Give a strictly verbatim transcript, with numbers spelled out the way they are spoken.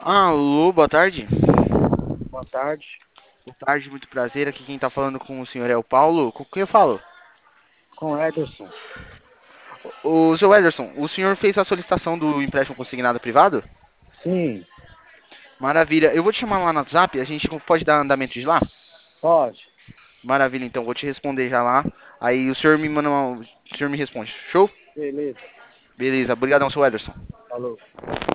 Alô, boa tarde. Boa tarde, Boa tarde, muito prazer. Aqui quem tá falando com o senhor é o Paulo. Com quem eu falo? com Ederson. O seu Ederson, o senhor fez a solicitação do empréstimo consignado privado? Sim, Maravilha. Eu vou te chamar lá no WhatsApp, a gente pode dar andamento de lá? pode. Maravilha, então, vou te responder já lá. Aí o senhor me manda uma... O senhor me responde. Show? Beleza, Beleza, obrigadão, seu Ederson. falou.